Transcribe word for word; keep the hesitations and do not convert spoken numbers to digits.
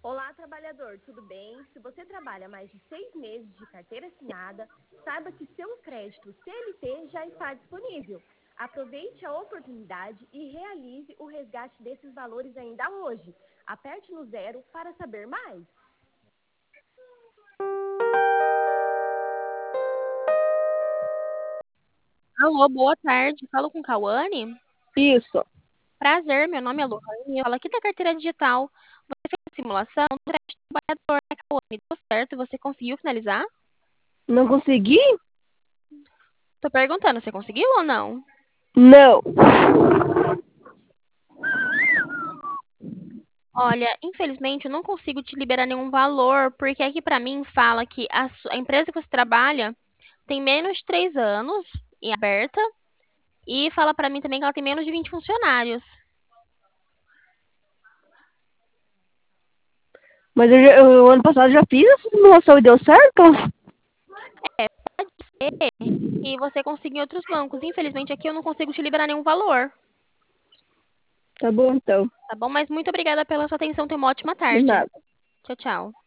Olá, trabalhador, tudo bem? Se você trabalha mais de seis meses de carteira assinada, saiba que seu crédito C L T já está disponível. Aproveite a oportunidade e realize o resgate desses valores ainda hoje. Aperte no zero para saber mais. Alô, boa tarde. Falo com Cauane? Isso. Prazer, meu nome é Lohane. Eu falo aqui da carteira digital. Você fez a simulação do crédito trabalhador, né, Cauane? Deu certo? Você conseguiu finalizar? Não consegui? Tô perguntando, você conseguiu ou não? Não. Olha, infelizmente eu não consigo te liberar nenhum valor, porque aqui pra mim fala que a, su- a empresa que você trabalha tem menos de três anos em aberta e fala pra mim também que ela tem menos de vinte funcionários. Mas eu, já- eu, ano passado já fiz essa simulação e deu certo? E você conseguiu em outros bancos. Infelizmente aqui eu não consigo te liberar nenhum valor. Tá bom, então. Tá bom? Mas muito obrigada pela sua atenção. Tenha uma ótima De tarde. nada. Tchau, tchau.